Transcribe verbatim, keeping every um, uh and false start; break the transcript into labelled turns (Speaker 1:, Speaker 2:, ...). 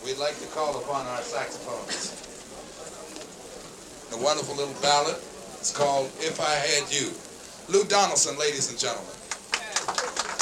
Speaker 1: we'd like to call upon our saxophonists. The wonderful little ballad. It's called If I Had You. Lou Donaldson, ladies and gentlemen.